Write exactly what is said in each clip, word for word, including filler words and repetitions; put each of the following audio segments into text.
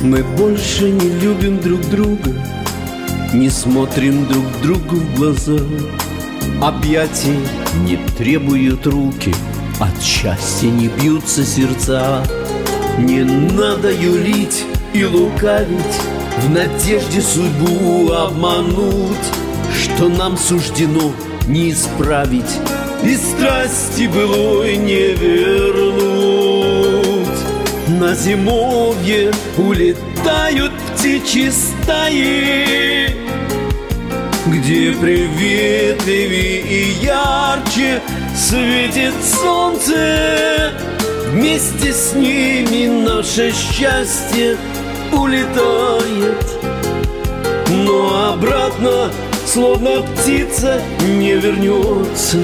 Мы больше не любим друг друга, не смотрим друг другу в глаза. Объятий не требуют руки, от счастья не бьются сердца. Не надо юлить и лукавить, в надежде судьбу обмануть, что нам суждено не исправить и страсти былой не вернуть. На зимовье улетают птичьи стаи, где приветливее и ярче светит солнце. Вместе с ними наше счастье улетает, но обратно, словно птица, не вернется.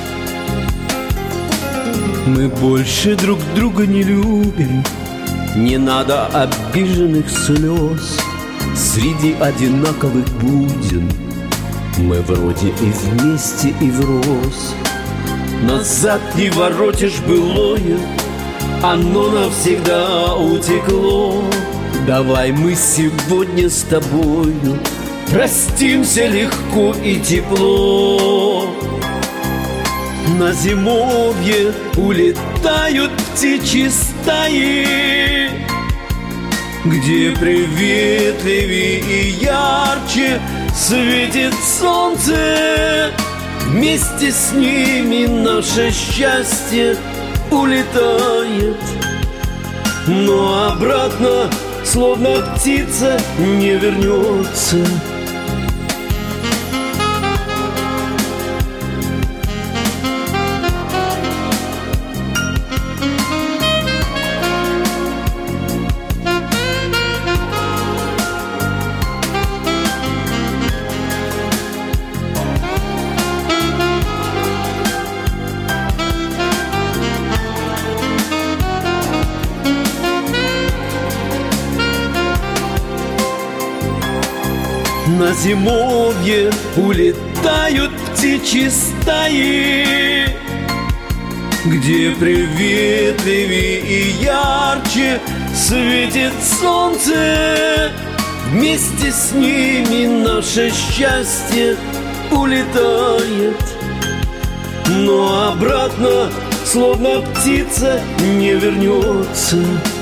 Мы больше друг друга не любим, не надо обиженных слез. Среди одинаковых буден мы вроде и вместе, и врозь. Назад не воротишь былое, оно навсегда утекло. Давай мы сегодня с тобою простимся легко и тепло. На зимовье улетают птичьи стаи, где приветливее и ярче светит солнце. Вместе с ними наше счастье улетает, но обратно, словно птица, не вернется. На зимовье улетают птичьи стаи, где приветливее и ярче светит солнце. Вместе с ними наше счастье улетает, но обратно, словно птица, не вернется.